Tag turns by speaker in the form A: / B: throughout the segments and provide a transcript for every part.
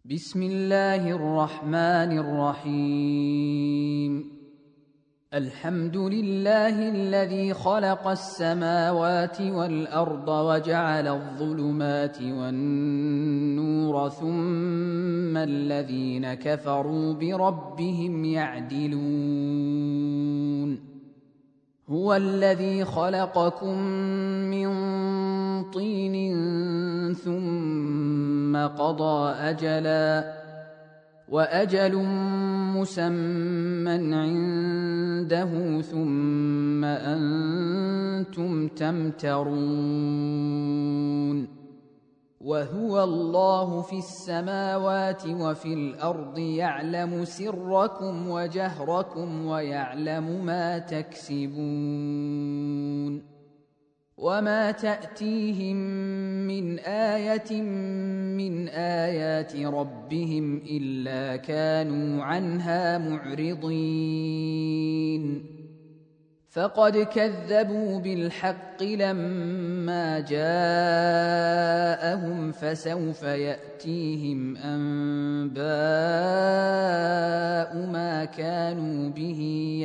A: بسم الله الرحمن الرحيم. الحمد لله الذي خلق السماوات والأرض وجعل الظلمات والنور ثم الذين كفروا بربهم يعدلون. هو الذي خلقكم من طين ثم قضى أجلا وأجل مسمى عنده ثم أنتم تمترون. وهو الله في السماوات وفي الأرض يعلم سركم وجهركم ويعلم ما تكسبون. وما تأتيهم من آية من آيات ربهم إلا كانوا عنها معرضين. فقد كذبوا بالحق لما جاءهم فسوف يأتيهم أنباء ما كانوا به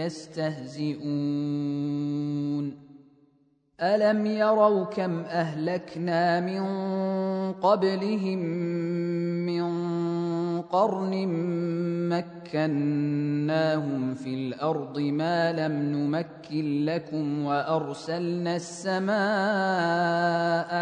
A: يستهزئون. ألم يروا كم أهلكنا من قبلهم من قرن مكناهم في الأرض ما لم نمكن لكم وأرسلنا السماء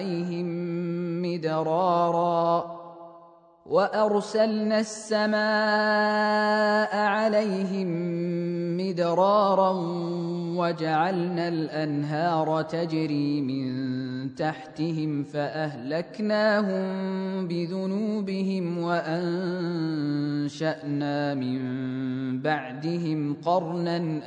A: عليهم مدرارا وجعلنا الأنهار تجري من تحتهم فأهلكناهم بذنوبهم وأنشأنا من بعدهم قرنا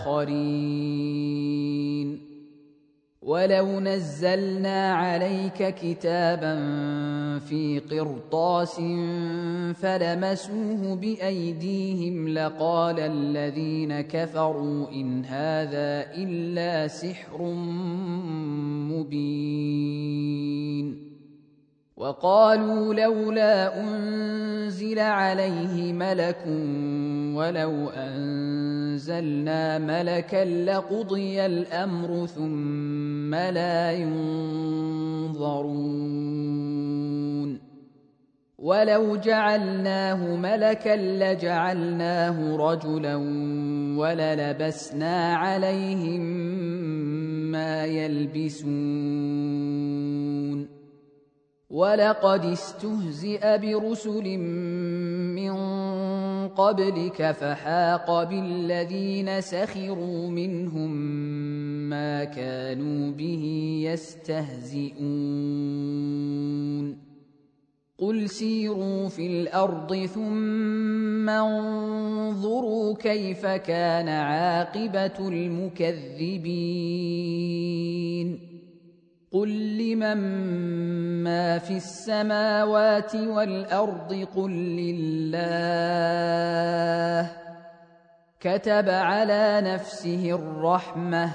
A: آخرين. ولو نزلنا عليك كتابا في قرطاس فلمسوه بأيديهم لقال الذين كفروا إن هذا إلا سحر مبين. وقالوا لولا أنزل عليه ملك ولو أنزلنا ملكا لقضي الأمر ثم لا ينظرون. ولو جعلناه ملكا لجعلناه رجلا وللبسنا عليهم ما يلبسون. ولقد استهزئ برسل من قبلك فحاق بالذين سخروا منهم ما كانوا به يستهزئون. قل سيروا في الأرض ثم انظروا كيف كان عاقبة المكذبين. قل لمن ما في السماوات والأرض قل لله. كتب على نفسه الرحمة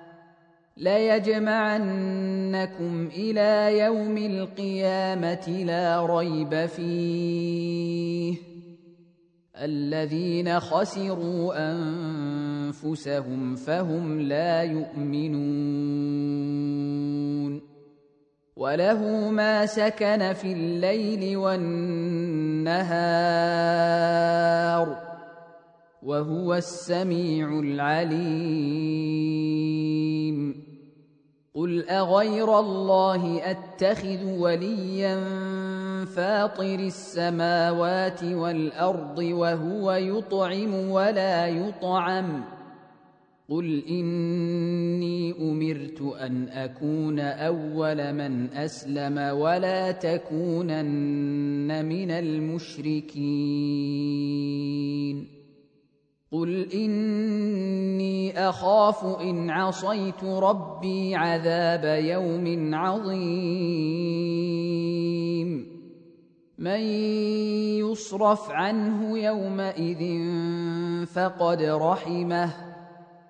A: ليجمعنكم إلى يوم القيامة لا ريب فيه. الذين خسروا أنفسهم فهم لا يؤمنون. وله ما سكن في الليل والنهار وهو السميع العليم. قل أغير الله أتخذ وليا فاطر السماوات والأرض وهو يطعم ولا يطعم. قل إني أمرت أن أكون أول من أسلم ولا تكونن من المشركين. قل إني أخاف إن عصيت ربي عذاب يوم عظيم. من يصرف عنه يومئذ فقد رحمه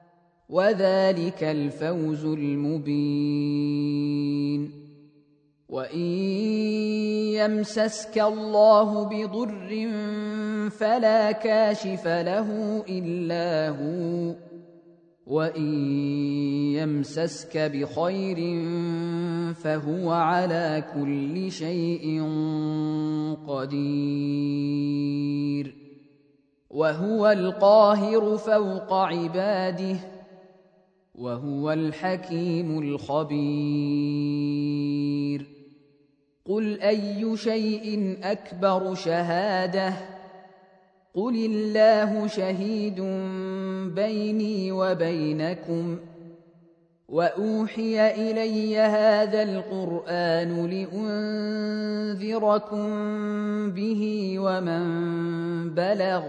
A: وذلك الفوز المبين. وإن يمسسك الله بضر فلا كاشف له إلا هو، وإن يمسسك بخير فهو على كل شيء قدير، وهو القاهر فوق عباده، وهو الحكيم الخبير. قل أي شيء أكبر شهادة؟ قل الله شهيد بيني وبينكم، وأوحي إلي هذا القرآن لأنذركم به ومن بلغ.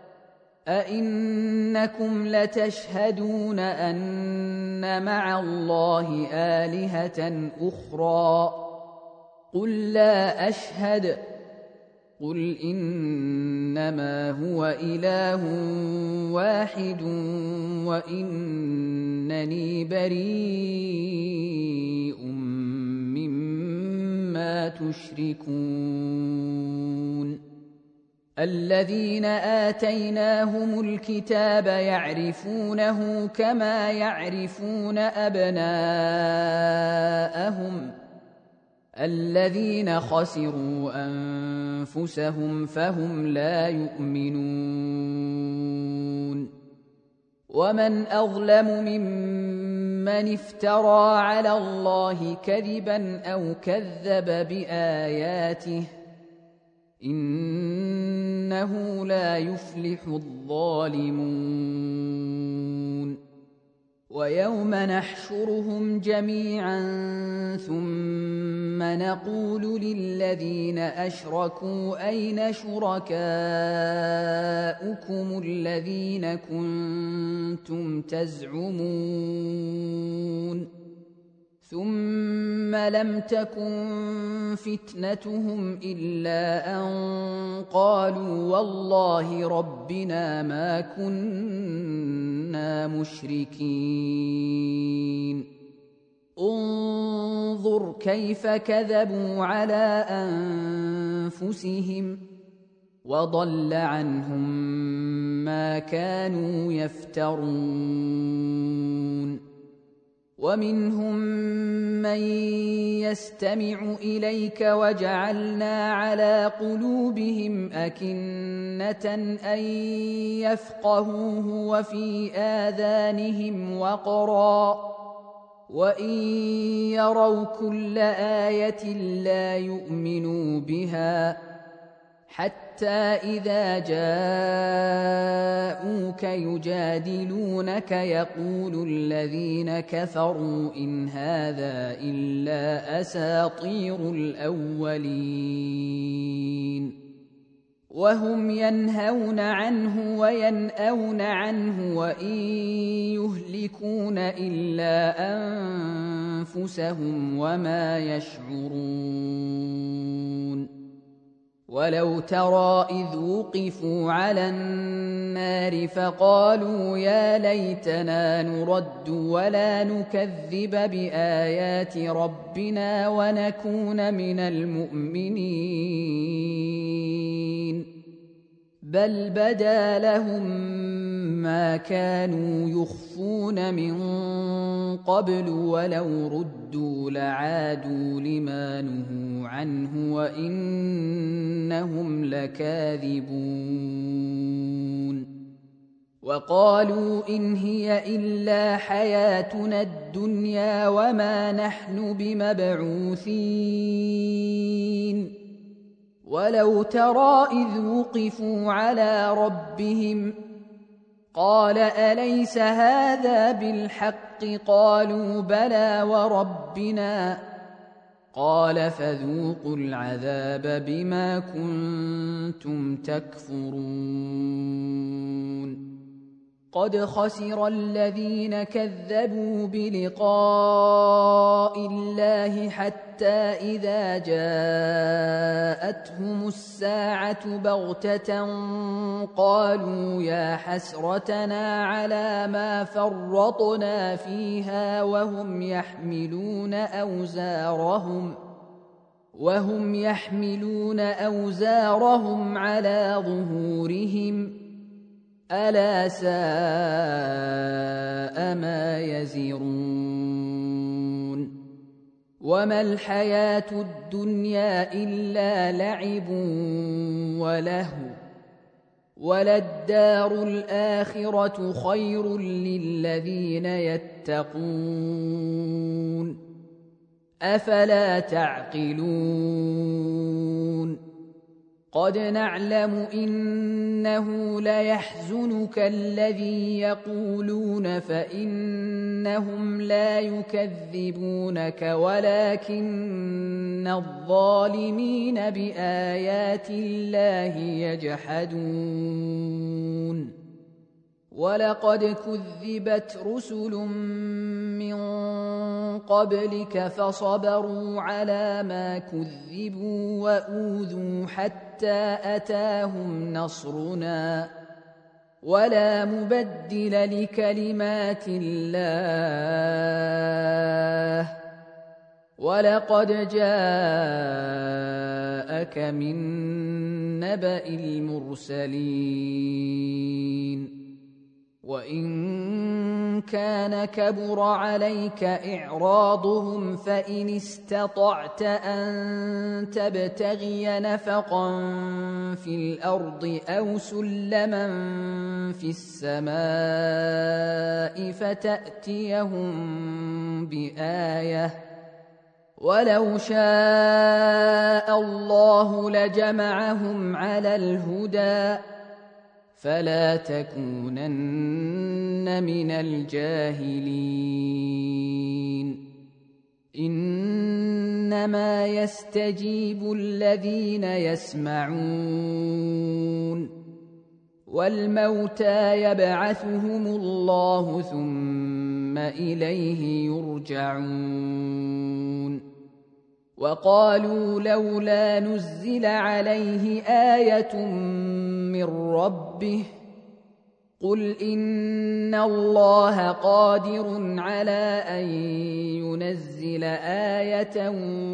A: أئنكم لتشهدون أن مع الله آلهة أخرى؟ قل لا أشهد. قل إنما هو إله واحد وإنني بريء مما تشركون. الذين آتيناهم الكتاب يعرفونه كما يعرفون أبناءهم، الذين خسروا أنفسهم فهم لا يؤمنون. ومن أظلم ممن افترى على الله كذبا أو كذب بآياته، إنه لا يفلح الظالمون. ويوم نحشرهم جميعا ثم نقول للذين أشركوا أين شركاؤكم الذين كنتم تزعمون؟ ثم لم تكن فتنتهم إلا أن قالوا والله ربنا ما كنا مشركين. انظر كيف كذبوا على أنفسهم، وضل عنهم ما كانوا يفترون. ومنهم من يستمع إليك وجعلنا على قلوبهم أكنة أن يفقهوه وفي آذانهم وقرا، وإن يروا كل آية لا يؤمنوا بها، حتى إذا جاءوك يجادلونك يقول الذين كفروا إن هذا إلا أساطير الأولين، وهم ينهون عنه وينأون عنه وإن يهلكون إلا أنفسهم وما يشعرون. ولو ترى إذ وقفوا على النار فقالوا يا ليتنا نرد ولا نكذب بآيات ربنا ونكون من المؤمنين، بل بدا لهم ما كانوا يخفون من قبل ولو ردوا لعادوا لما نهوا عنه وإنهم لكاذبون. وقالوا إن هي إلا حياتنا الدنيا وما نحن بمبعوثين. ولو ترى إذ وقفوا على ربهم قال أليس هذا بالحق؟ قالوا بلى وربنا. قال فذوقوا العذاب بما كنتم تكفرون. قد خسر الذين كذبوا بلقاء الله حتى إذا جاءتهم الساعة بغتة قالوا يا حسرتنا على ما فرطنا فيها وهم يحملون وهم يحملون أوزارهم على ظهورهم ألا ساء ما يزرون وما الحياة الدنيا إلا لعب ولهو وللدار الآخرة خير للذين يتقون أفلا تعقلون قد نعلم إنه ليحزنك الذي يقولون فإنهم لا يكذبونك ولكن الظالمين بآيات الله يجحدون ولقد كذبت رسل من قبلك فصبروا على ما كذبوا وأوذوا حتى أتاهم نصرنا ولا مبدل لكلمات الله ولقد جاءك من نبأ المرسلين وإن كان كبر عليك إعراضهم فإن استطعت أن تبتغي نفقا في الأرض أو سلما في السماء فتأتيهم بآية ولو شاء الله لجمعهم على الهدى فلا تكونن من الجاهلين إنما يستجيب الذين يسمعون والموتى يبعثهم الله ثم إليه يرجعون وقالوا لولا نزل عليه آية من ربه قل إن الله قادر على أن ينزل آية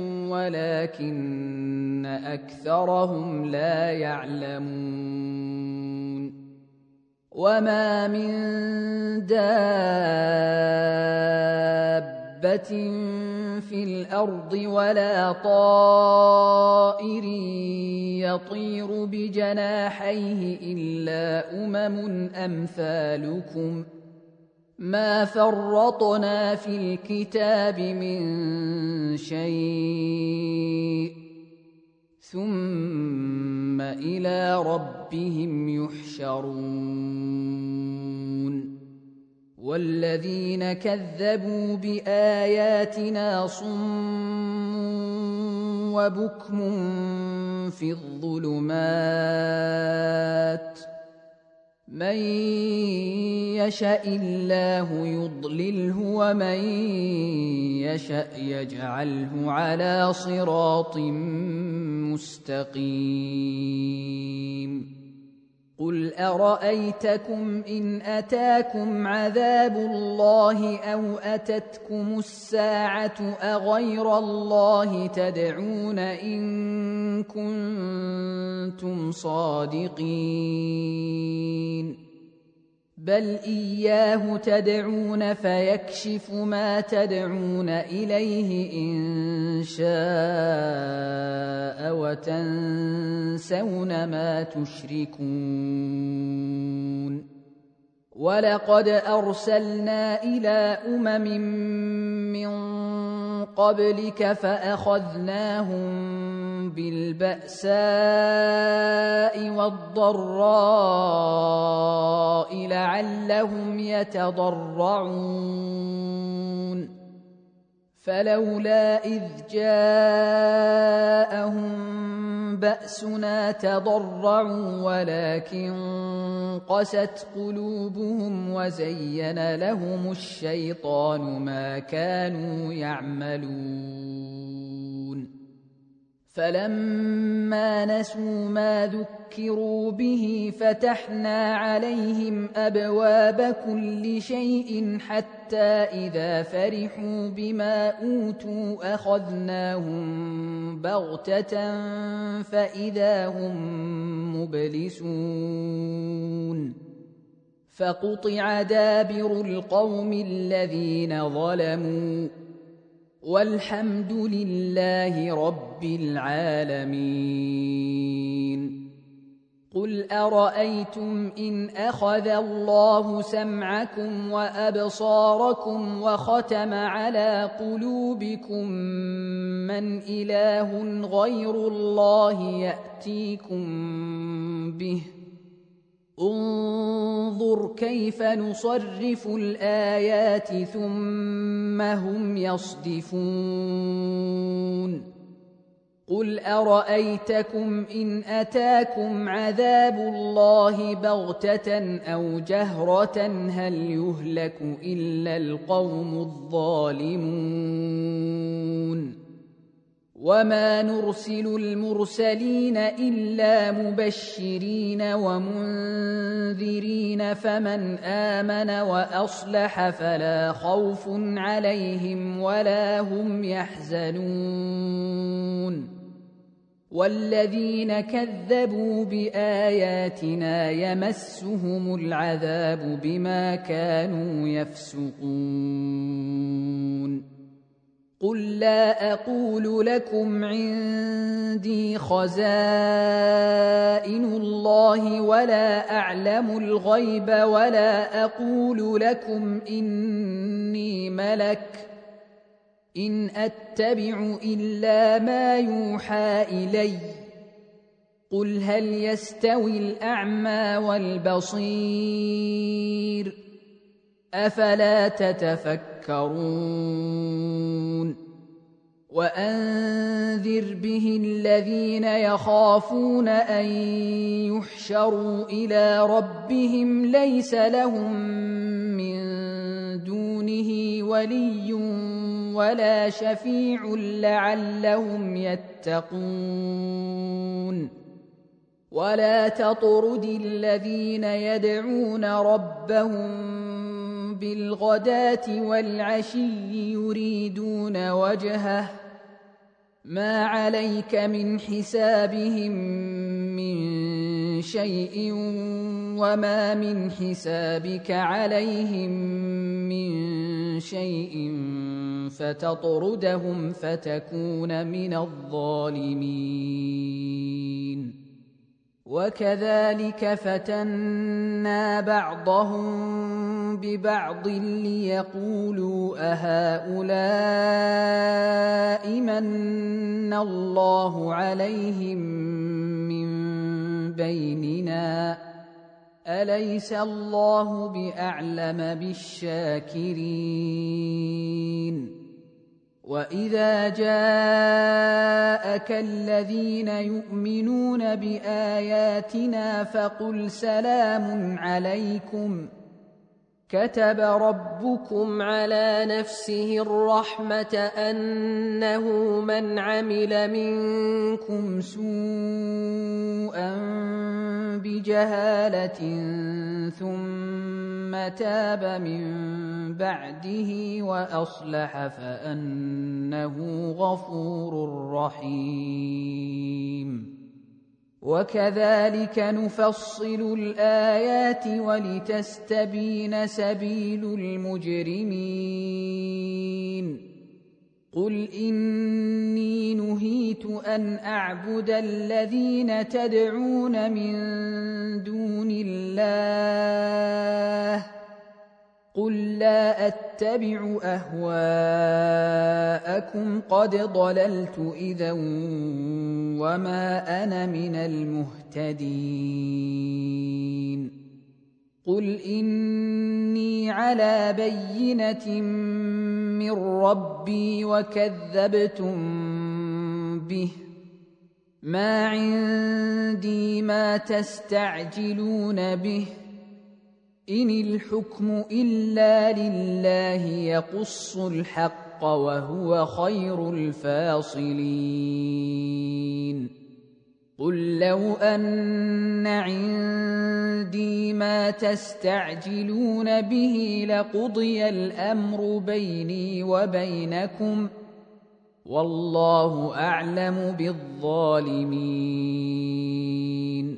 A: ولكن أكثرهم لا يعلمون وما من دابة في الأرض ولا طائر يطير بجناحيه إلا أمثالكم ما فرطنا في الكتاب من شيء ثم إلى ربهم يحشرون والذين كذبوا بآياتنا صم وبكم في الظلمات من يشاء الله يضلله ومن يشاء يجعله على صراط مستقيم قل أرأيتكم إن أتاكم عذاب الله أو أتتكم الساعة أغير الله تدعون إن كنتم صادقين بل إياه تدعون فيكشف ما تدعون إليه إن شاء وتنسون ما تشركون ولقد أرسلنا إلى من قبلك فأخذناهم بالبأساء والضراء لعلهم يتضرعون فلولا إذ جاءهم بأسنا تضرعوا ولكن قست قلوبهم وزين لهم الشيطان ما كانوا يعملون فلما نسوا ما ذكروا به فتحنا عليهم أبواب كل شيء حتى إذا فرحوا بما أوتوا أخذناهم بغتة فإذا هم مبلسون فقطع دابر القوم الذين ظلموا والحمد لله رب العالمين. قل أرأيتم إن أخذ الله سمعكم وأبصاركم وختم على قلوبكم من إله غير الله يأتيكم به انظر كيف نصرف الآيات ثم هم يصدفون. قل أرأيتكم إن أتاكم عذاب الله بغتة أو جهرة هل يهلك إلا القوم الظالمون. وما نرسل المرسلين إلا مبشرين ومنذرين فمن آمن وأصلح فلا خوف عليهم ولا هم يحزنون. والذين كذبوا بآياتنا يمسهم العذاب بما كانوا يفسقون. قل لا أقول لكم عندي خزائن الله ولا أعلم الغيب ولا أقول لكم إني ملك إن أتبع إلا ما يوحى إلي. قل هل يستوي الأعمى والبصير أفلا تتفكرون. وأنذر به الذين يخافون أن يحشروا إلى ربهم ليس لهم من دونه ولي ولا شفيع لعلهم يتقون. ولا تطرد الذين يدعون ربهم بالغداة والعشي يريدون وجهه ما عليك من حسابهم من شيء وما من حسابك عليهم من شيء فتطردهم فتكون من الظالمين. وكذلك فتنا بعضهم ببعض ليقولوا أهؤلاء من الله عليهم من بيننا أليس الله بأعلم بالشاكرين. وإذا جاءك الذين يؤمنون بآياتنا فقل سلام عليكم كتب ربكم على نفسه الرحمة أنه من عمل منكم سوءا بجهالة ثم تاب من بعده وأصلح فأنه غفور رحيم. وكذلك نفصل الآيات ولتستبين سبيل المجرمين. قل إني نهيت أن أعبد الذين تدعون من دون الله قل لا أتبع أهواءكم قد ضللت إذا وما أنا من المهتدين. قل إني على بينة من ربي وكذبتم به ما عندي ما تستعجلون به إن الحكم إلا لله يقص الحق وهو خير الفاصلين قل لو أن عندي ما تستعجلون به لقضي الأمر بيني وبينكم والله أعلم بالظالمين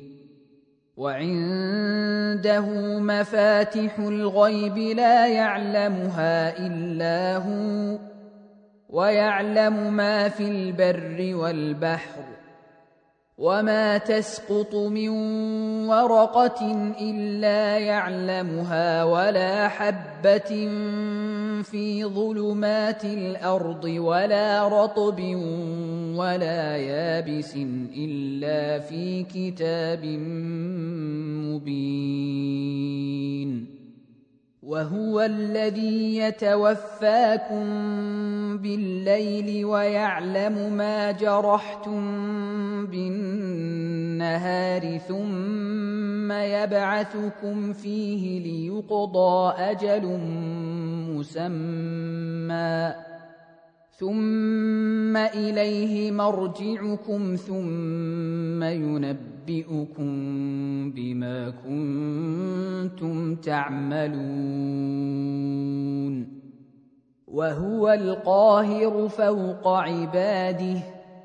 A: وعنده مفاتح الغيب لا يعلمها إلا هو ويعلم ما في البر والبحر وما تسقط من ورقة إلا يعلمها ولا حبة في ظلمات الأرض ولا رطب ولا يابس إلا في كتاب مبين وهو الذي يتوفاكم بالليل ويعلم ما جرحتم بالنهار ثم يبعثكم فيه ليقضى أجل مسمى ثم إليه مرجعكم ثم ينبئكم بما كنتم تعملون وهو القاهر فوق عباده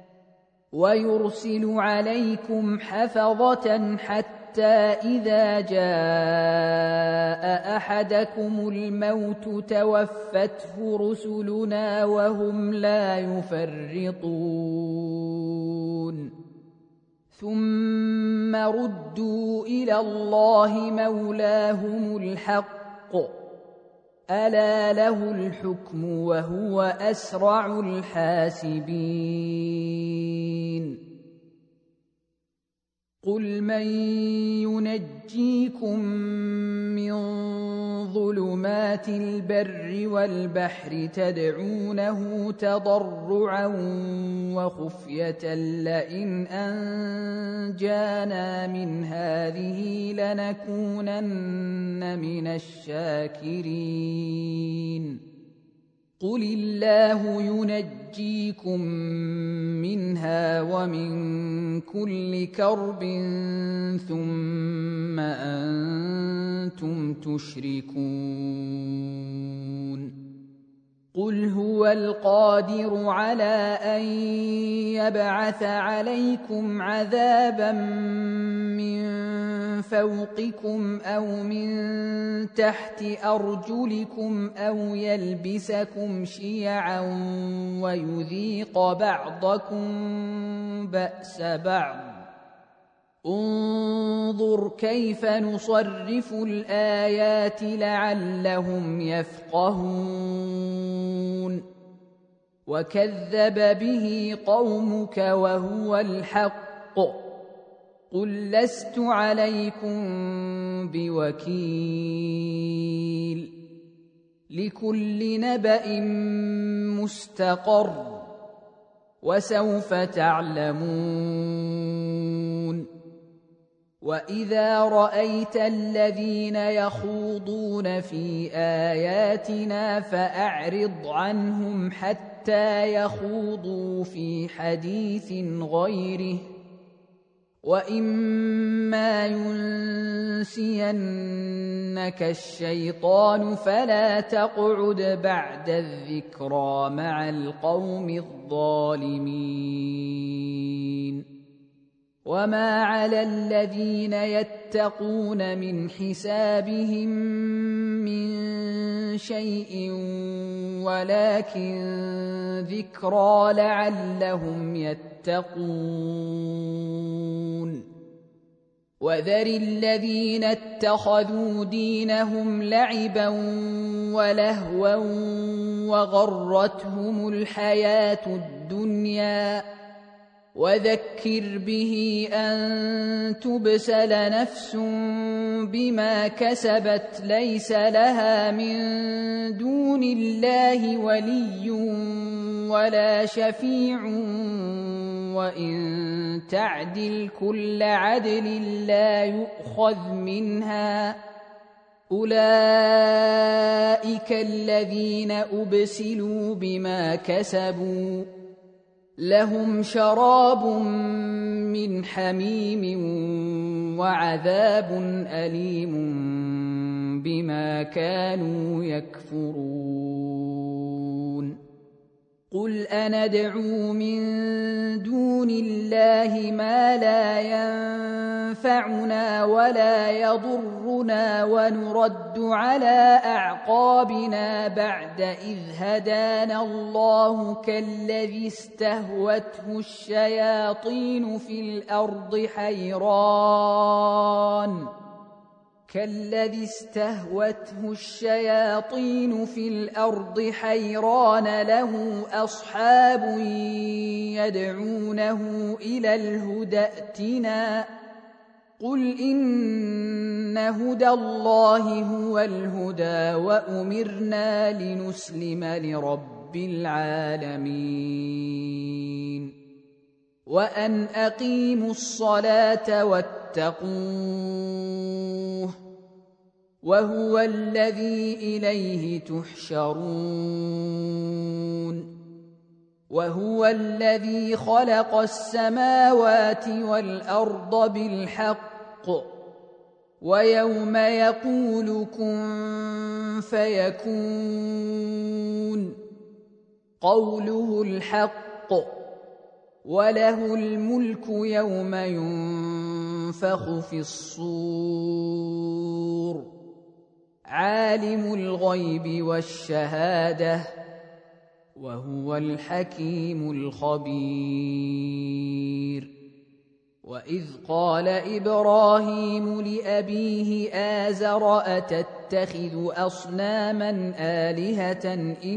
A: ويرسل عليكم حفظة حتى إذا جاء أحدكم الموت توفته رسلنا وهم لا يفرطون ثم ردوا إلى الله مولاهم الحق ألا له الحكم وهو أسرع الحاسبين قل من ينجيكم من ظلمات البر والبحر تدعونه تضرعا وخفية لئن أنجانا من هذه لنكونن من الشاكرين قل الله ينجيكم منها ومن كل كرب ثم أنتم تشركون قل هو القادر على أن يبعث عليكم عذابا من فوقكم أو من تحت أرجلكم أو يلبسكم شيعا ويذيق بعضكم بأس بعض انظر كيف نصرف الآيات لعلهم يفقهون وكذب به قومك وهو الحق قل لست عليكم بوكيل لكل نبأ مستقر وسوف تعلمون وإذا رأيت الذين يخوضون في آياتنا فأعرض عنهم حتى يخوضوا في حديث غيره وإما ينسينك الشيطان فلا تقعد بعد الذكرى مع القوم الظالمين وما على الذين يتقون من حسابهم من شيء ولكن ذكرى لعلهم يتقون وذر الذين اتخذوا دينهم لعبا ولهوا وغرتهم الحياة الدنيا وذكر به أن تبسل نفس بما كسبت ليس لها من دون الله ولي ولا شفيع وإن تعدل كل عدل لا يؤخذ منها أولئك الذين أبسلوا بما كسبوا لهم شراب من حميم وعذاب أليم بما كانوا يكفرون قل أندعو من دون الله ما لا ينفعنا ولا يضرنا ونرد على أعقابنا بعد إذ هدانا الله كالذي استهوته الشياطين في الأرض حيران له أصحاب يدعونه إلى الهدى ائتنا قل إن هدى الله هو الهدى وأمرنا لنسلم لرب العالمين وأن أقيموا الصلاة واتقوه وهو الذي إليه تحشرون وهو الذي خلق السماوات والأرض بالحق ويوم يقول كن فيكون قوله الحق وله الملك يوم ينفخ في الصور عالم الغيب والشهادة وهو الحكيم الخبير وإذ قال إبراهيم لأبيه آزر أتتخذ أصناما آلهة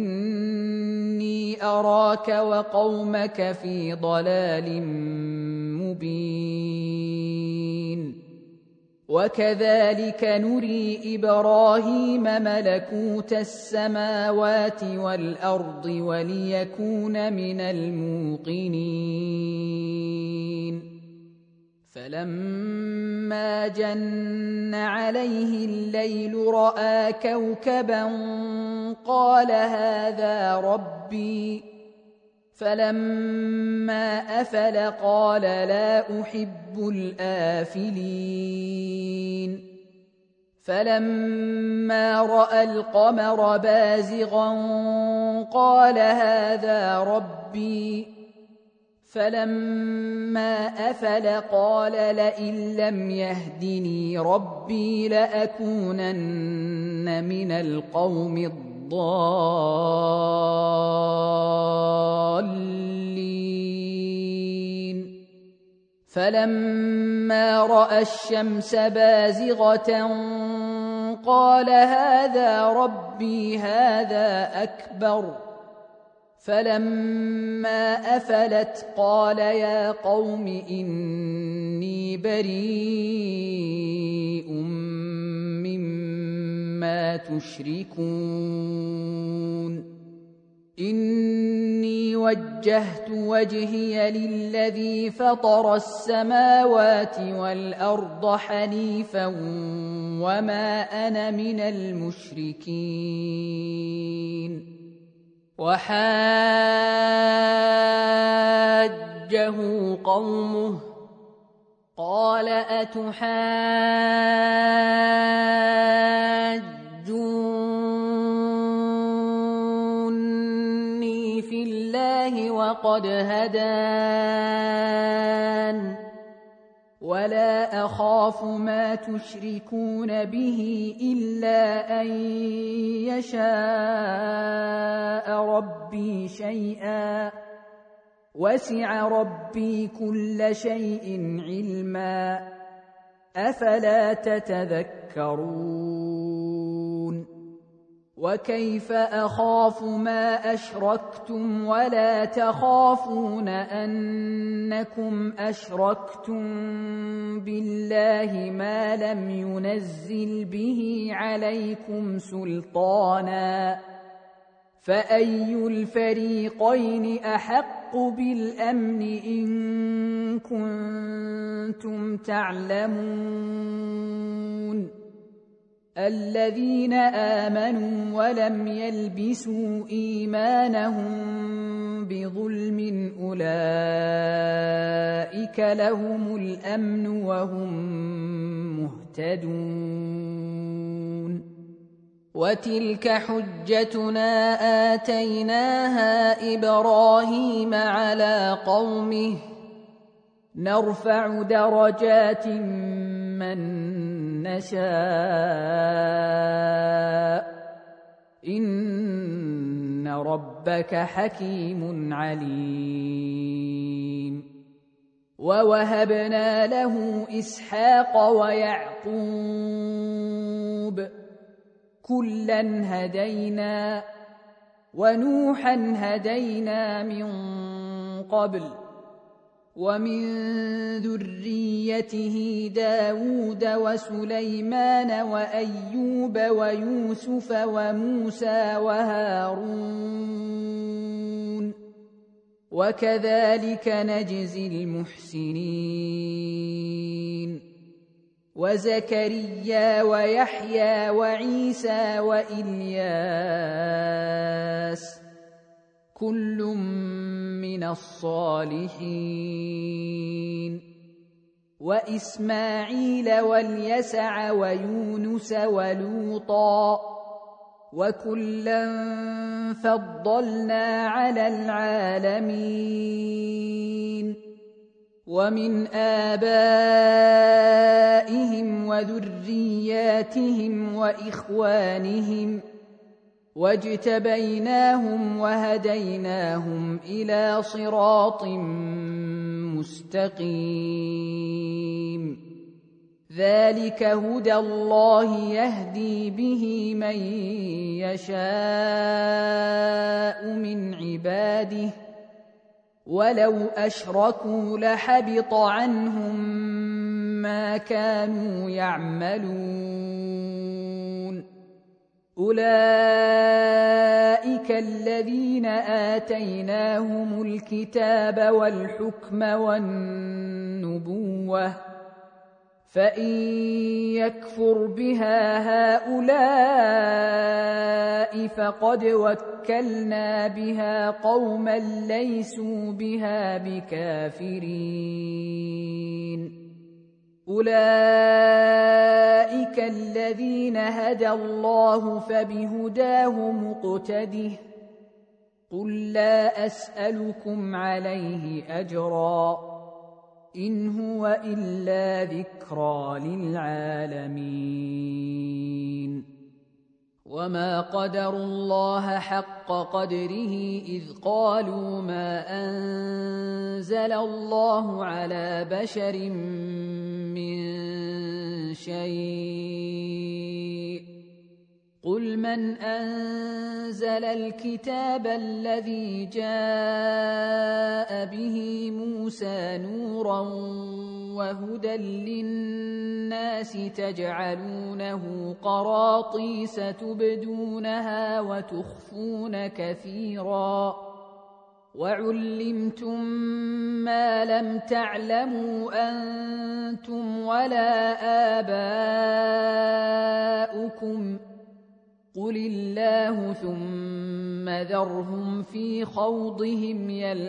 A: إني أراك وقومك في ضلال مبين وكذلك نري إبراهيم ملكوت السماوات والأرض وليكون من الموقنين فلما جن عليه الليل رأى كوكبا قال هذا ربي فلما أفل قال لا أحب الآفلين فلما رأى القمر بازغا قال هذا ربي فلما أفل قال لئن لم يهدني ربي لأكونن من القوم الضالين فلما رأى الشمس بازغة قال هذا ربي هذا أكبر فلما أفلت قال يا قوم إني بريء مما تشركون إني وجهت وجهي للذي فطر السماوات والأرض حنيفا وما أنا من المشركين وحاجه قومه قال أتحاجوني في الله وقد هدان ولا أخاف ما تشركون به إلا أن يشاء ربي شيئا وسع ربي كل شيء علما أفلا تتذكرون وكيف أخاف ما أشركتم ولا تخافون أنكم أشركتم بالله ما لم ينزل به عليكم سلطانا فأي الفريقين أحق بالأمن إن كنتم تعلمون الذين آمنوا ولم يلبسوا إيمانهم بظلم أولئك لهم الأمن وهم مهتدون وتلك حجتنا آتيناها إبراهيم على قومه نرفع درجات من نشاء إن ربك حكيم عليم ووهبنا له إسحاق ويعقوب كلا هدينا ونوحا هدينا من قبل ومن ذريته داود وسليمان وأيوب ويوسف وموسى وهارون وكذلك نجزي المحسنين وزكريا ويحيى وعيسى وإلياس كل من الصالحين وإسماعيل واليسع ويونس ولوطا وكلا فضلنا على العالمين ومن آبائهم وذرياتهم وإخوانهم واجتبيناهم وهديناهم إلى صراط مستقيم ذلك هدى الله يهدي به من يشاء من عباده ولو أشركوا لحبط عنهم ما كانوا يعملون أولئك الذين آتيناهم الكتاب والحكم والنبوة فإن يكفر بها هؤلاء فقد وكلنا بها قوما ليسوا بها بكافرين أولئك الذين هدى الله فبهداه مقتده قل لا أسألكم عليه أجرا إن هو إلا ذكرى للعالمين وما قدروا الله حق قدره إذ قالوا ما أنزل الله على بشر من شيء قل من أنزل الكتاب الذي جاء به موسى نورا وهدى للناس تجعلونه قراطيس تبدونها وتخفون كثيرا وعلمتم ما لم تعلموا أنتم ولا آباؤكم قل الله ثم ذرهم في خوضهم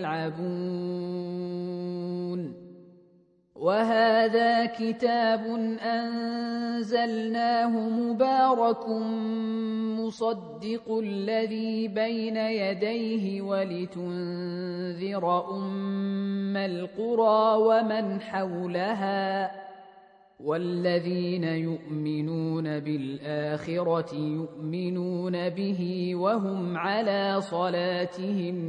A: يلعبون وهذا كتاب أنزلناه مبارك مصدق الذي بين يديه ولتنذر أم القرى ومن حولها والذين يؤمنون بالآخرة يؤمنون به وهم على صلاتهم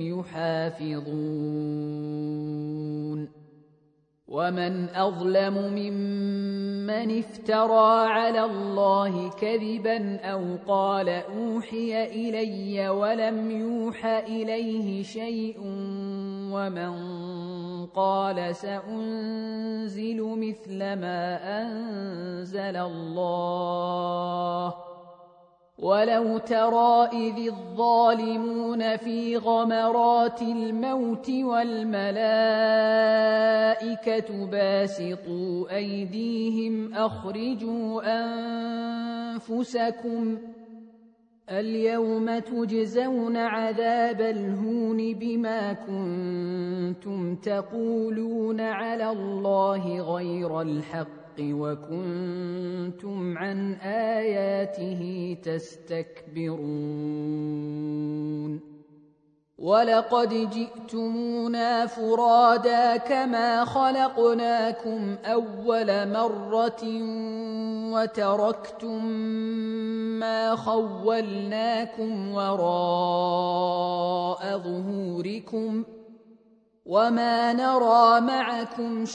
A: يحافظون ومن أظلم ممن افترى على الله كذبا أو قال أوحي إلي ولم يوح إليه شيء ومن قال سأنزل مثل ما أنزل الله ولو ترى إذ الظالمون في غمرات الموت والملائكة باسطوا أيديهم أخرجوا أنفسكم اليوم تجزون عذاب الهون بما كنتم تقولون على الله غير الحق وكنتم عن آياته تستكبرون ولقد جئتمونا فرادا كما خلقناكم أول مرة وتركتم ما خولناكم وراء ظهوركم وما نرى معكم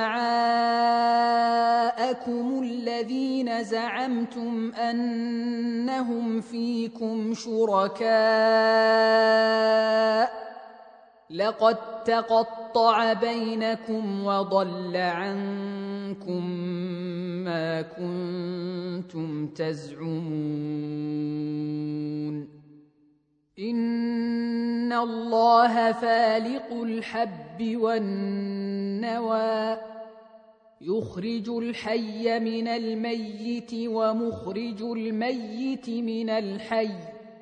A: شفعاءكم الذين زعمتم أنهم فيكم شركاء لقد تقطع بينكم وضل عنكم ما كنتم تزعمون إن الله فالق الحب والنوى يخرج الحي من الميت ومخرج الميت من الحي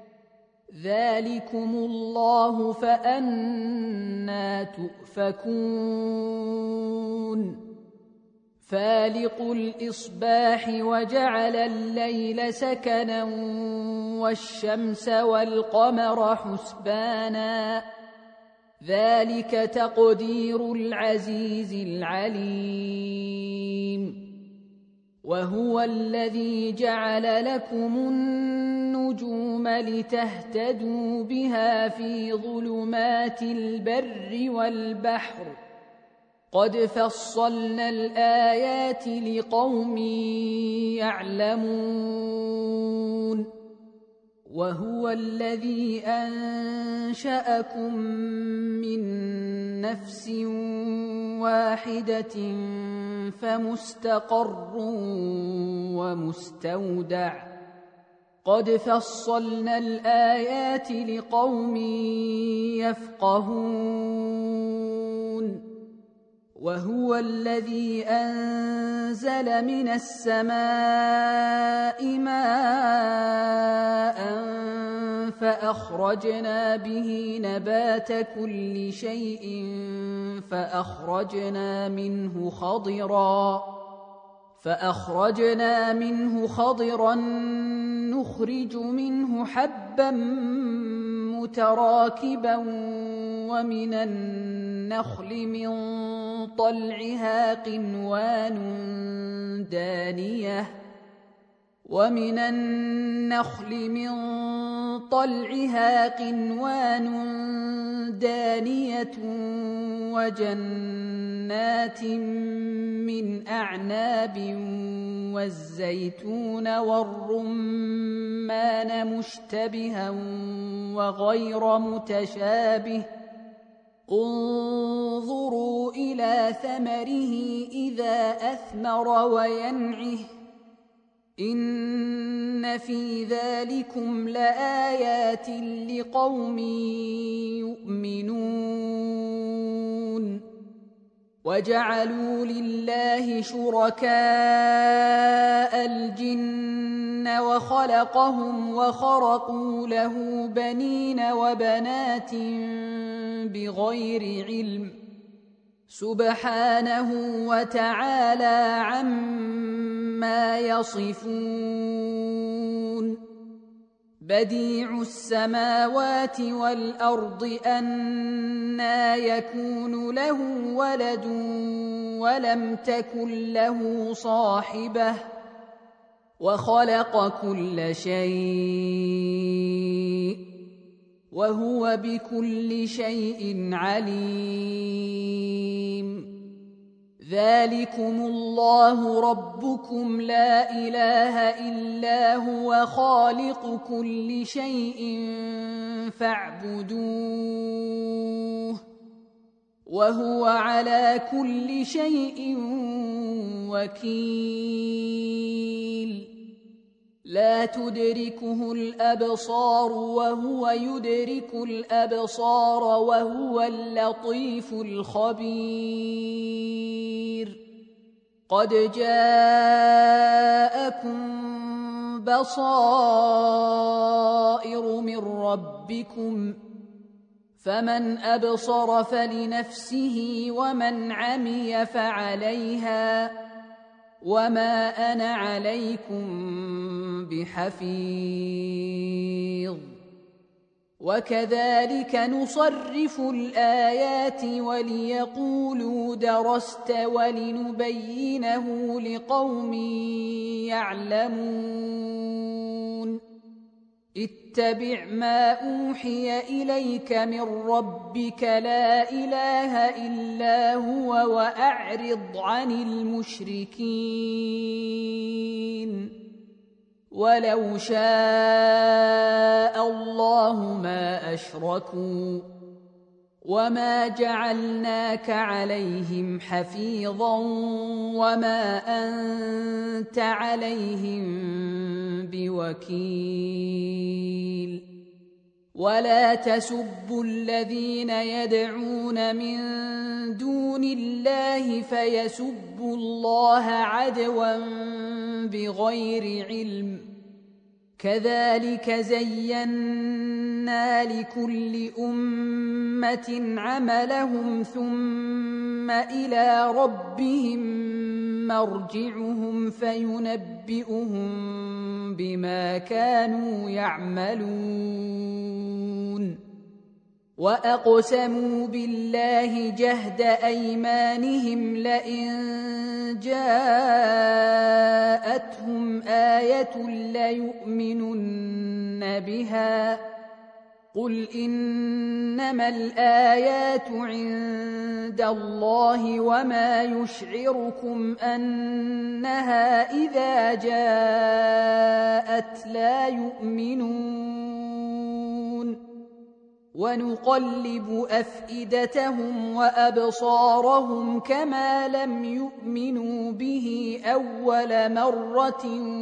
A: ذلكم الله فأنى تؤفكون فالق الإصباح وجعل الليل سكنا والشمس والقمر حسبانا ذلك تقدير العزيز العليم وهو الذي جعل لكم النجوم لتهتدوا بها في ظلمات البر والبحر قد فصلنا الآيات لقوم يعلمون وهو الذي أنشأكم من نفس واحدة فمستقر ومستودع قد فصلنا الآيات لقوم يفقهون وهو الذي أنزل من السماء ماء فأخرجنا به نبات كل شيء فأخرجنا منه خضرا نخرج منه حبا متراكبا ومن النخل من طلعها قنوان دانية وجنات من أعناب والزيتون والرمان مشتبها وغير متشابه انظروا إلى ثمره إذا أثمر وينعه إن في ذلكم لآيات لقوم يؤمنون وجعلوا لله شركاء الجن وخلقهم وخرقوا له بنين وبنات بغير علم سبحانه وتعالى عما يصفون بديع السماوات والأرض أنى يكون له ولد ولم تكن له صاحبة وخلق كل شيء وهو بكل شيء عليم ذلكم الله ربكم لا إله إلا هو خالق كل شيء فاعبدوه وهو على كل شيء وكيل لا تدركه الأبصار وهو يدرك الأبصار وهو اللطيف الخبير قد جاءكم بصائر من ربكم فمن أبصر فلنفسه ومن عمي فعليها وما أنا عليكم بحفيظ وكذلك نصرف الآيات وليقولوا درست ولنبينه لقوم يعلمون اتبع ما أوحي إليك من ربك لا إله إلا هو وأعرض عن المشركين ولو شاء الله ما أشركوا وما جعلناك عليهم حفيظا وما أنت عليهم بوكيل ولا تسبوا الذين يدعون من دون الله فيسبوا الله عدوا بغير علم كذلك زينا لكل أمة عملهم ثم إلى ربهم مرجعهم فينبئهم بما كانوا يعملون وأقسموا بالله جهد أيمانهم لئن جاءتهم آية ليؤمنن بها قل إنما الآيات عند الله وما يشعركم أنها إذا جاءت لا يؤمنون ونقلب أفئدتهم وأبصارهم كما لم يؤمنوا به أول مرة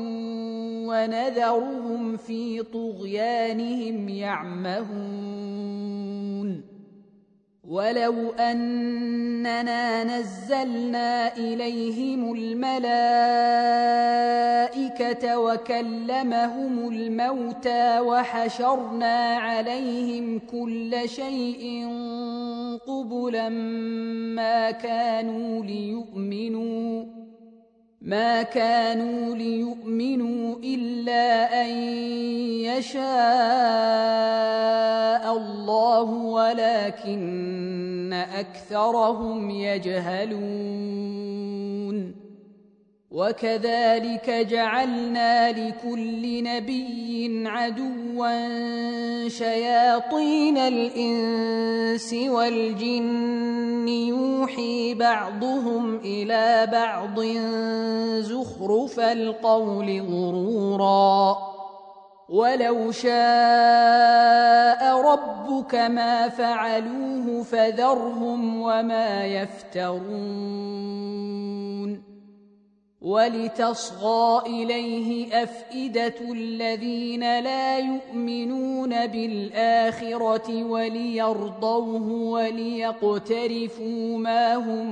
A: ونذرهم في طغيانهم يعمهون ولو أننا نزلنا إليهم الملائكة وكلمهم الموتى وحشرنا عليهم كل شيء قبلا ما كانوا ليؤمنوا إلا أن يشاء الله ولكن أكثرهم يجهلون وكذلك جعلنا لكل نبي عدوا شياطين الإنس والجن يوحي بعضهم إلى بعض زخرف القول غرورا ولو شاء ربك ما فعلوه فذرهم وما يفترون ولتصغى إليه أفئدة الذين لا يؤمنون بالآخرة وليرضوه وليقترفوا ما هم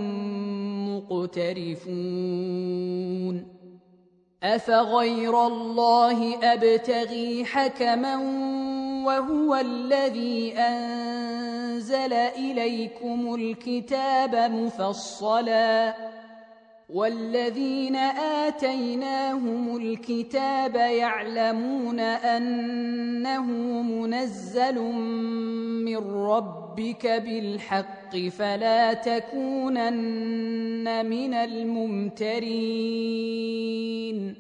A: مقترفون أفغير الله أبتغي حكما وهو الذي أنزل إليكم الكتاب مفصلا والذين آتيناهم الكتاب يعلمون أنه منزل من ربك بالحق فلا تكونن من الممترين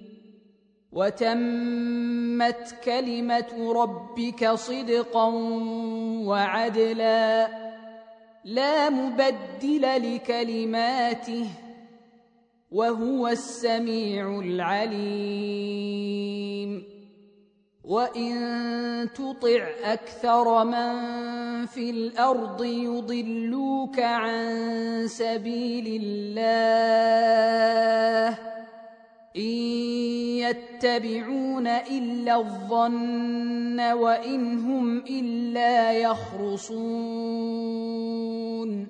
A: وتمت كلمة ربك صدقا وعدلا لا مبدل لكلماته وهو السميع العليم وإن تطع أكثر من في الأرض يضلوك عن سبيل الله إن يتبعون إلا الظن وإن هم إلا يخرصون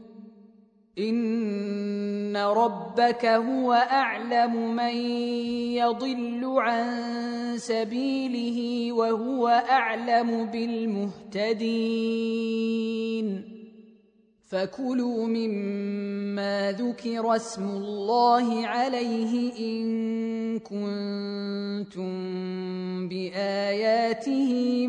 A: إن ربك هو أعلم من يضل عن سبيله وهو أعلم بالمهتدين فكلوا مما ذكر اسم الله عليه إن كنتم بآياته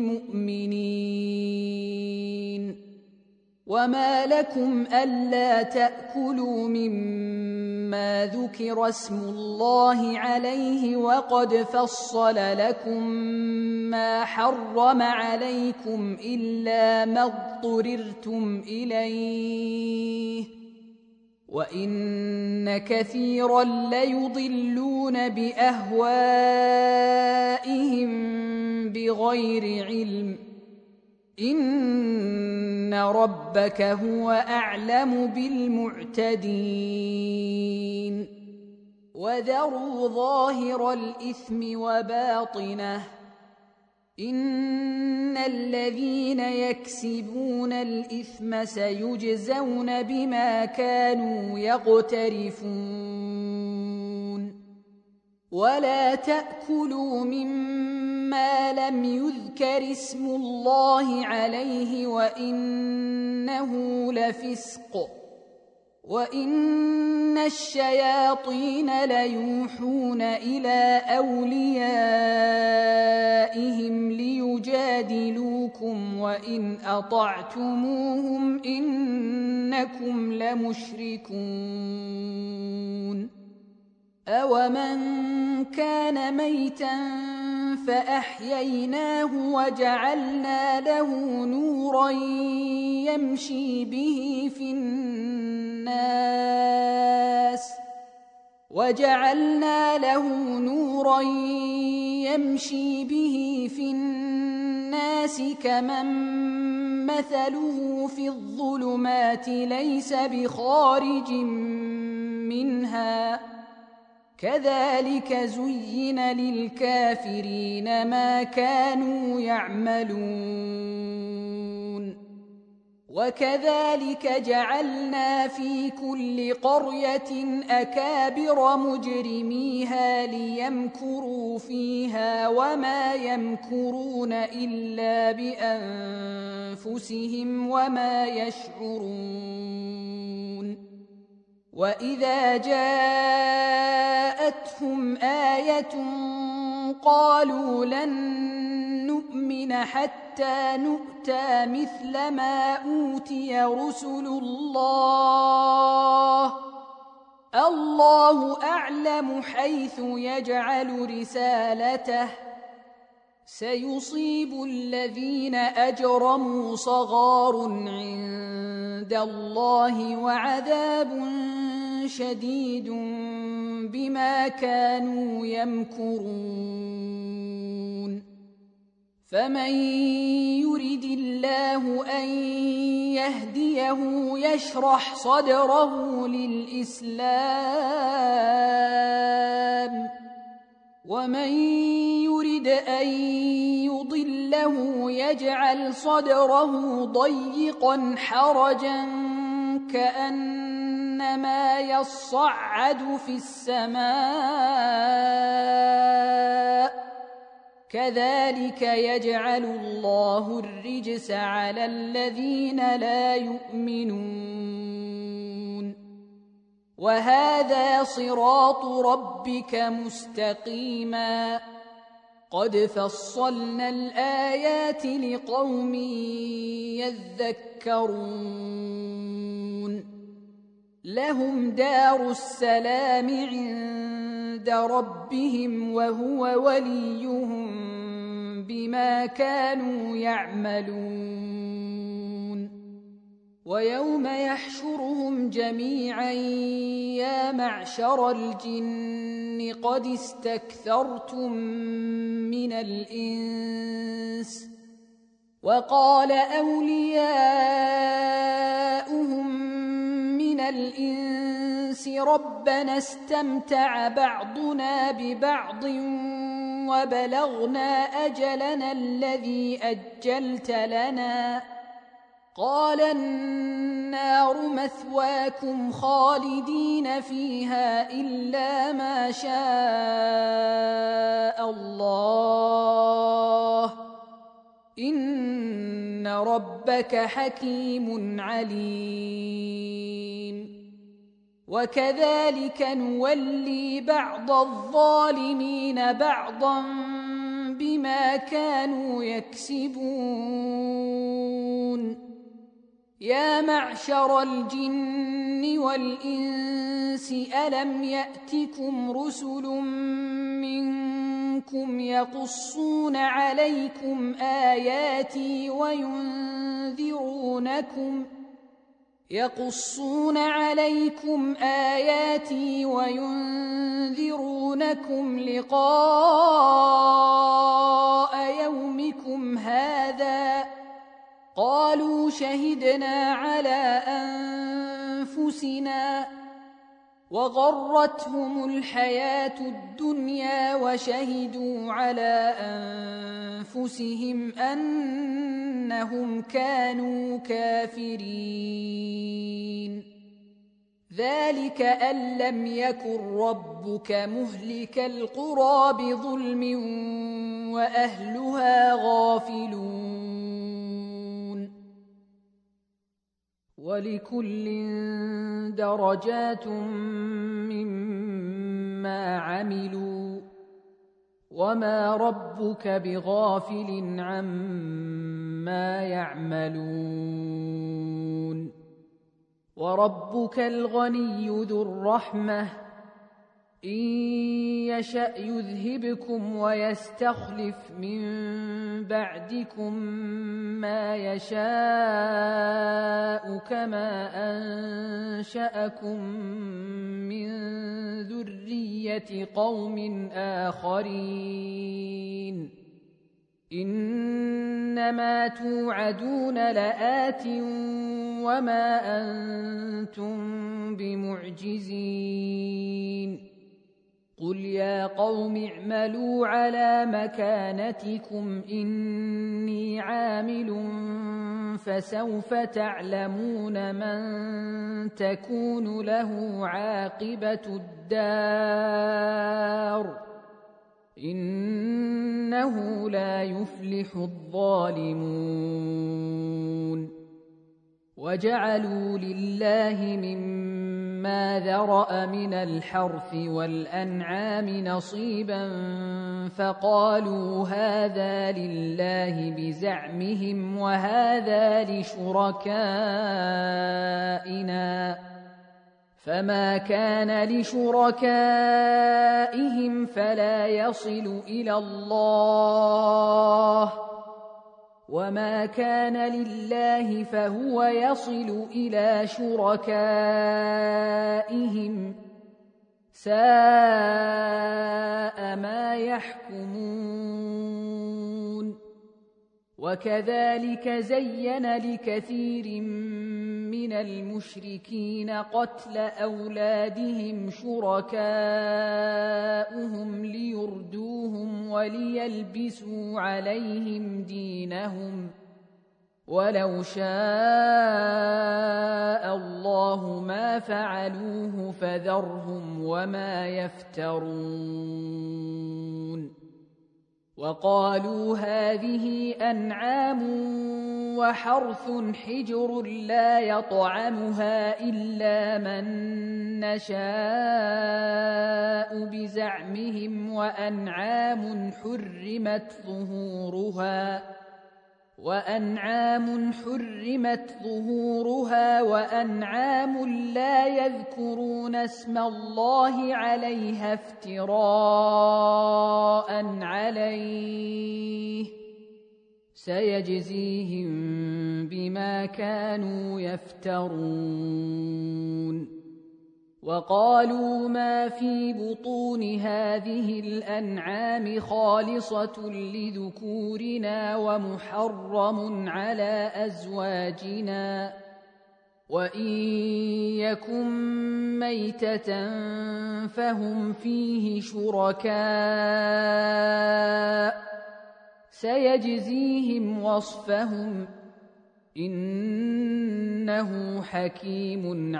A: مؤمنين وما لكم ألا تأكلوا مما ذكر اسم الله عليه وقد فصل لكم ما حرم عليكم إلا ما اضطررتم إليه وإن كثيرا ليضلون بأهوائهم بغير علم إن ربك هو أعلم بالمعتدين وذروا ظاهر الإثم وباطنه إن الذين يكسبون الإثم سيجزون بما كانوا يقترفون ولا تأكلوا مما لم يذكر اسم الله عليه وإنه لفسق وإن الشياطين ليوحون إلى أوليائهم ليجادلوكم وإن أطعتموهم إنكم لمشركون أَوَمَنْ كَانَ مَيْتًا فَأَحْيَيْنَاهُ وَجَعَلْنَا لَهُ نُورًا يَمْشِي بِهِ فِي النَّاسِ كَمَنْ مَثَلُهُ فِي الظُّلُمَاتِ لَيْسَ بِخَارِجٍ مِنْهَا كذلك زين للكافرين ما كانوا يعملون وكذلك جعلنا في كل قرية أكابر مجرميها ليمكروا فيها وما يمكرون إلا بأنفسهم وما يشعرون وإذا جاءتهم آية قالوا لن نؤمن حتى نؤتى مثل ما أوتي رسل الله أعلم حيث يجعل رسالته سيصيب الذين أجرموا صغار عند الله وعذاب شديد بما كانوا يمكرون فمن يرد الله أن يهديه يشرح صدره للإسلام ومن يرد أن يضله يجعل صدره ضيقا حرجا كأنما يصعد في السماء كذلك يجعل الله الرجس على الذين لا يؤمنون وهذا صراط ربك مستقيما قد فصلنا الآيات لقوم يذكرون لهم دار السلام عند ربهم وهو وليهم بما كانوا يعملون ويوم يحشرهم جميعا يا معشر الجن قد استكثرتم من الإنس وقال أولياؤهم من الإنس ربنا استمتع بعضنا ببعض وبلغنا أجلنا الذي أجلت لنا قال النار مثواكم خالدين فيها إلا ما شاء الله إن ربك حكيم عليم وكذلك نولي بعض الظالمين بعضا بما كانوا يكسبون يا معشر الجن والإنس ألم يأتكم رسل منكم يقصون عليكم آياتي وينذرونكم لقاء يومكم هذا قالوا شهدنا على أنفسنا وغرتهم الحياة الدنيا وشهدوا على أنفسهم أنهم كانوا كافرين ذلك أن لم يكن ربك مهلك القرى بظلم وأهلها غافلون ولكل درجات مما عملوا وما ربك بغافل عما يعملون وربك الغني ذو الرحمة إن يشأ يذهبكم ويستخلف من بعدكم ما يشاء كما أنشأكم من ذرية قوم آخرين إنما توعدون لآت وما أنتم بمعجزين قل يا قوم اعملوا على مكانتكم إني عامل فسوف تعلمون من تكون له عاقبة الدار إنه لا يفلح الظالمون وجعلوا لله مما ذرأ من الحرث والأنعام نصيبا فقالوا هذا لله بزعمهم وهذا لشركائنا فما كان لشركائهم فلا يصل إلى الله وما كان لله فهو يصل إلى شركائهم ساء ما يحكمون وكذلك زين لكثير من المشركين قتل أولادهم شركاؤهم ليردوهم وليلبسوا عليهم دينهم ولو شاء الله ما فعلوه فذرهم وما يفترون وقالوا هذه أنعام وحرث حجر لا يطعمها إلا من نشاء بزعمهم وأنعام حرمت ظهورها وأنعام لا يذكرون اسم الله عليها افتراء عليه سيجزيهم بما كانوا يفترون وقالوا ما في بطون هذه الأنعام خالصة لذكورنا ومحرم على أزواجنا وإن يكن ميتة فهم فيه شركاء سيجزيهم وصفهم إنه حكيم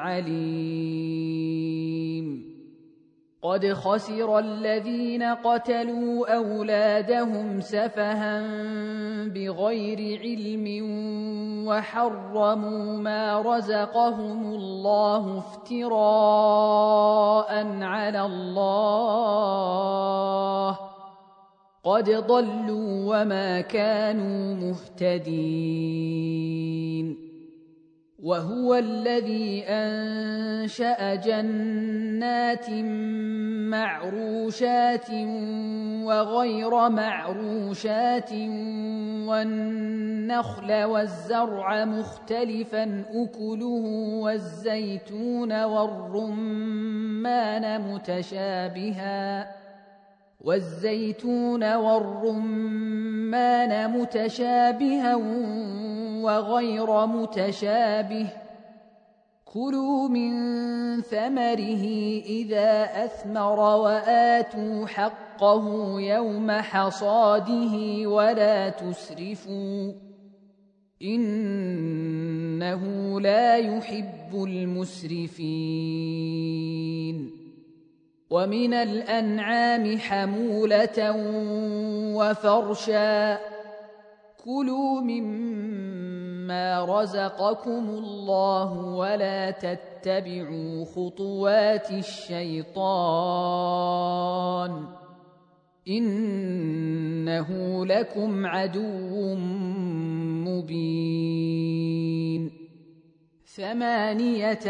A: عليم قد خسر الذين قتلوا أولادهم سفها بغير علم وحرموا ما رزقهم الله افتراء على الله قد ضلوا وما كانوا مهتدين وهو الذي أنشأ جنات معروشات وغير معروشات والنخل والزرع مختلفا أكله والزيتون والرمان متشابها وغير متشابه كلوا من ثمره إذا أثمر وآتوا حقه يوم حصاده ولا تسرفوا إنه لا يحب المسرفين ومن الأنعام حمولة وفرشا كلوا مما رزقكم الله ولا تتبعوا خطوات الشيطان إنه لكم عدو مبين 8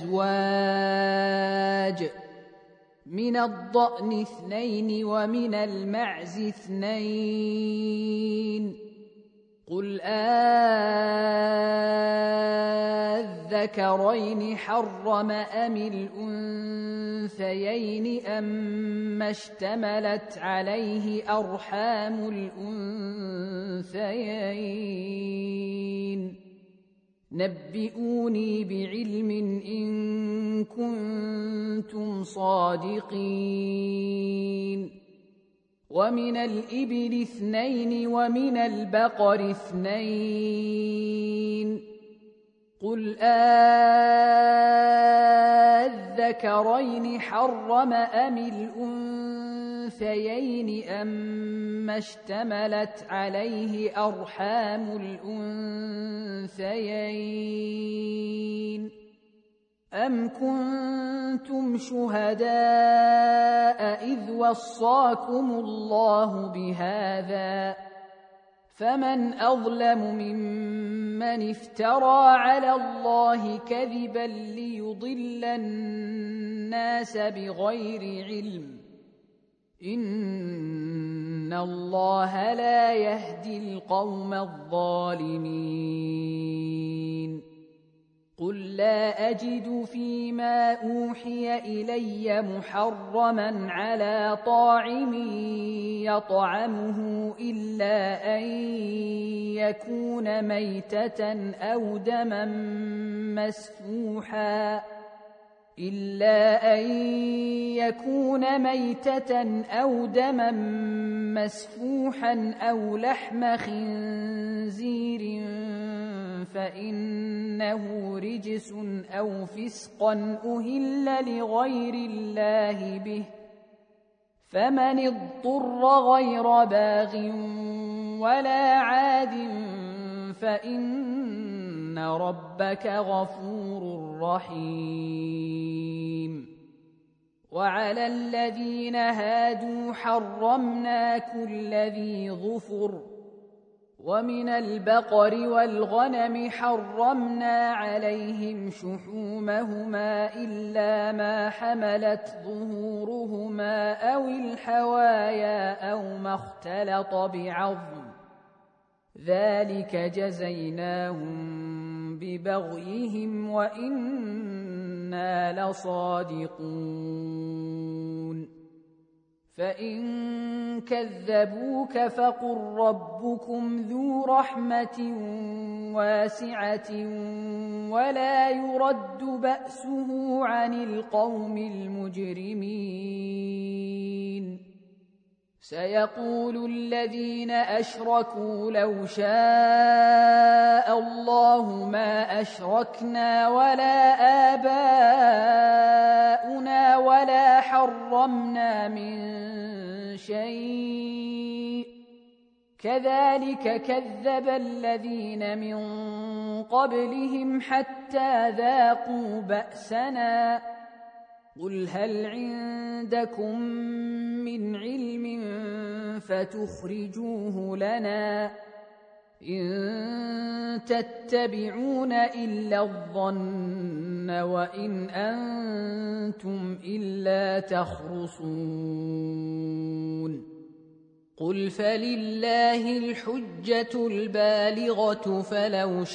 A: أزواج من الضأن 2 ومن المعز 2 قل أذكرين حرم أم الأنثيين أما اشتملت عليه أرحام الأنثيين نبئوني بعلم إن كنتم صادقين ومن الإبل 2 ومن البقر 2 قل أذكرين حرم أم الأنثيين أما اشتملت عليه أرحام الأنثيين أم كنتم شهداء إذ وصاكم الله بهذا فمن أظلم ممن افترى على الله كذبا ليضل الناس بغير علم إن الله لا يهدي القوم الظالمين قل لا أجد فيما أوحي إلي محرما على طاعم يطعمه إلا أن يكون ميتة أو دما مسفوحا أو لحم خنزير فإنه رجس أو فسقا أهل لغير الله به فمن اضطر غير باغ ولا عاد فإن ربك غفور رحيم وعلى الذين هادوا حرمنا كل ذي ظفر ومن البقر والغنم حرمنا عليهم شحومهما إلا ما حملت ظهورهما أو الحوايا أو ما اختلط بعظم ذلك جزيناهم ببغيهم وإنا لصادقون فإن كذبوك فقل ربكم ذو رحمة واسعة ولا يرد بأسه عن القوم المجرمين سيقول الذين أشركوا لو شاء الله ما أشركنا ولا آباؤنا ولا حرمنا من شيء كذلك كذب الذين من قبلهم حتى ذاقوا بأسنا قل هل عندكم من علم فتخرجوه لنا إن تتبعون إلا الظن وإن أنتم إلا تخرصون قل فلله الحجة البالغة فلو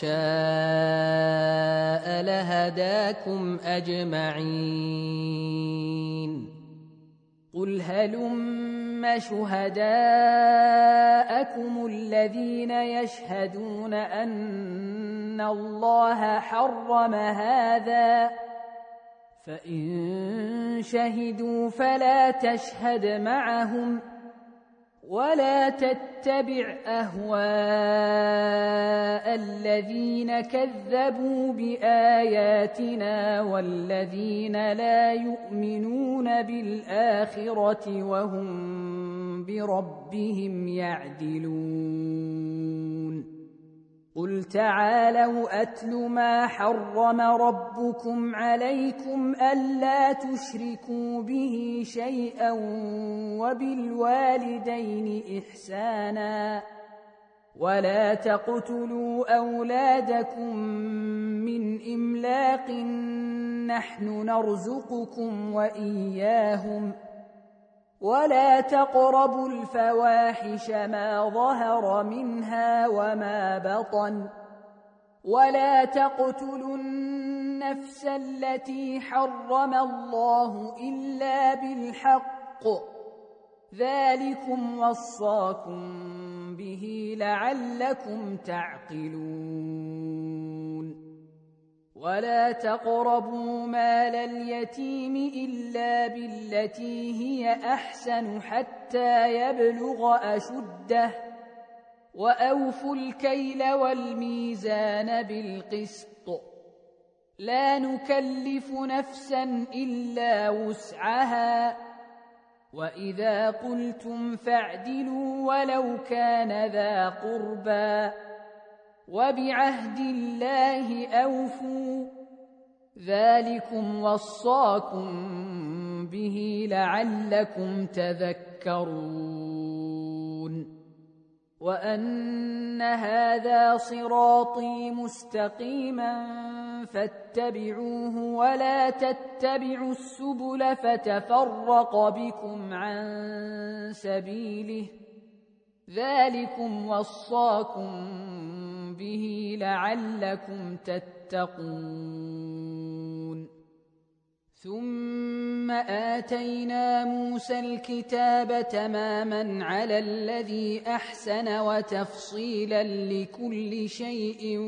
A: شاء لهداكم أجمعين قل هلم شهداءكم الذين يشهدون أن الله حرم هذا فإن شهدوا فلا تشهد معهم ولا تتبع أهواء الذين كذبوا بآياتنا والذين لا يؤمنون بالآخرة وهم بربهم يعدلون قل تعالوا أتل ما حرم ربكم عليكم ألا تشركوا به شيئا وبالوالدين إحسانا ولا تقتلوا أولادكم من إملاق نحن نرزقكم وإياهم ولا تقربوا الفواحش ما ظهر منها وما بطن ولا تقتلوا النفس التي حرم الله إلا بالحق ذلكم وصاكم به لعلكم تعقلون ولا تقربوا مال اليتيم إلا بالتي هي أحسن حتى يبلغ أشده وأوفوا الكيل والميزان بالقسط لا نكلف نفسا إلا وسعها وإذا قلتم فاعدلوا ولو كان ذا قربى وبعهد الله أوفوا ذلكم وصاكم به لعلكم تذكرون وأن هذا صراطي مستقيما فاتبعوه ولا تتبعوا السبل فتفرق بكم عن سبيله ذلكم وصاكم به لعلكم تتقون ثم آتينا موسى الكتاب تماما على الذي أحسن وتفصيلا لكل شيء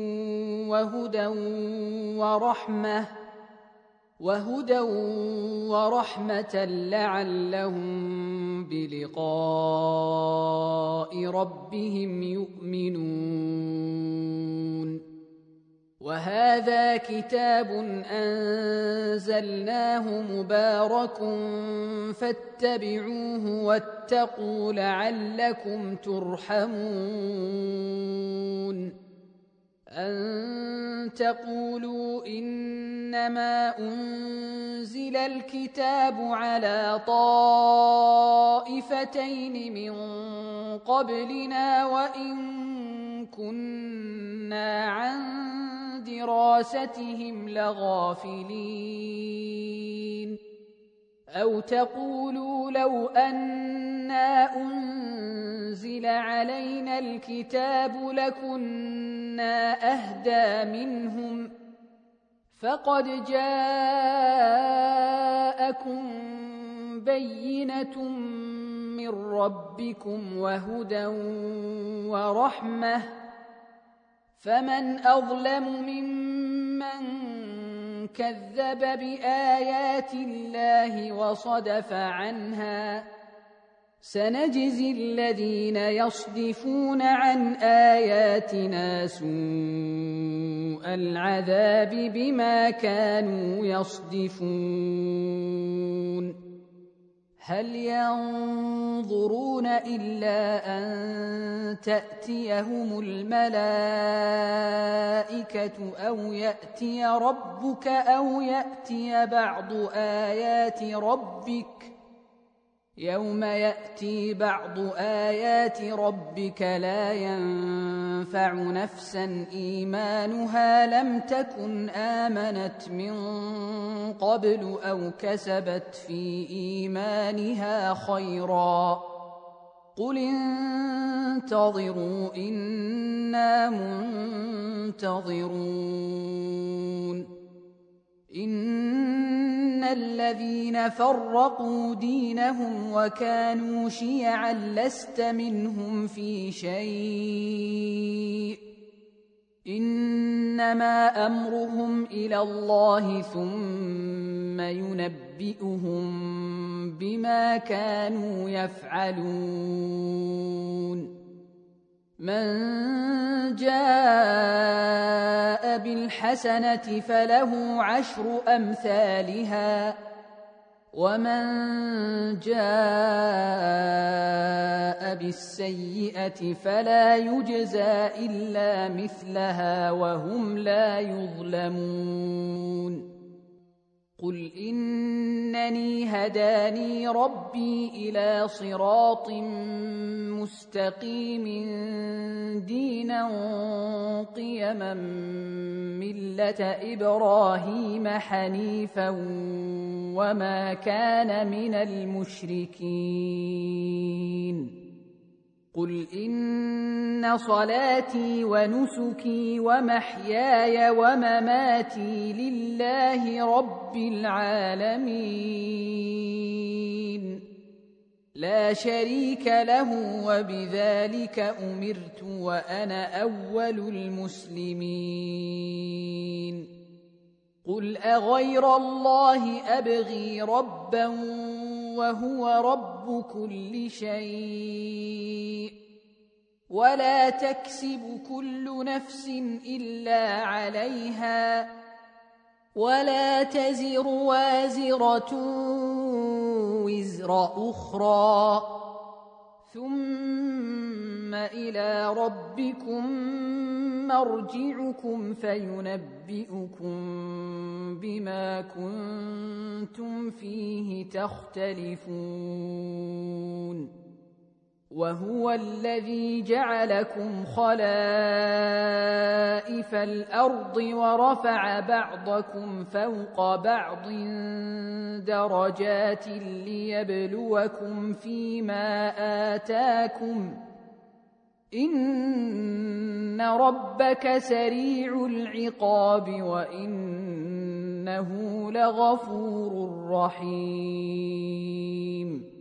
A: وهدى ورحمة لعلهم بلقاء ربهم يؤمنون وهذا كتاب أنزلناه مبارك فاتبعوه واتقوا لعلكم ترحمون أن تقولوا إنما أنزل الكتاب على طائفتين من قبلنا وإن كنا عن دراستهم لغافلين أو تقولوا لو أنا أنزل علينا الكتاب لكنا أهدى منهم فقد جاءكم بينة ربكم وهدى ورحمة فمن أظلم ممن كذب بآيات الله وصدف عنها سنجزي الذين يصدفون عن آياتنا سوء العذاب بما كانوا يصدفون هل ينظرون إلا أن تأتيهم الملائكة أو يأتي ربك أو يأتي بعض آيات ربك يوم يأتي بعض آيات ربك لا ينفع نفسا إيمانها لم تكن آمنت من قبل أو كسبت في إيمانها خيرا قل انتظروا إنا منتظرون إن الذين فرقوا دينهم وكانوا شيعا لست منهم في شيء إنما أمرهم إلى الله ثم ينبئهم بما كانوا يفعلون من جاء بالحسنة فله 10 أمثالها ومن جاء بالسيئة فلا يجزى إلا مثلها وهم لا يظلمون قل إنني هداني ربي إلى صراط مستقيم دينا قيما ملة إبراهيم حنيفا وما كان من المشركين قل إن صلاتي ونسكي ومحياي ومماتي لله رب العالمين لا شريك له وبذلك أمرت وأنا أول المسلمين قل أغير الله أبغي ربا وهو رب كل شيء ولا تكسب كل نفس إلا عليها ولا تزر وازرة وزر أخرى ثم إلى ربكم مرجعكم فينبئكم بما كنتم فيه تختلفون وهو الذي جعلكم خلائف الأرض ورفع بعضكم فوق بعض درجات ليبلوكم فيما آتاكم إن ربك سريع العقاب وإنه لغفور رحيم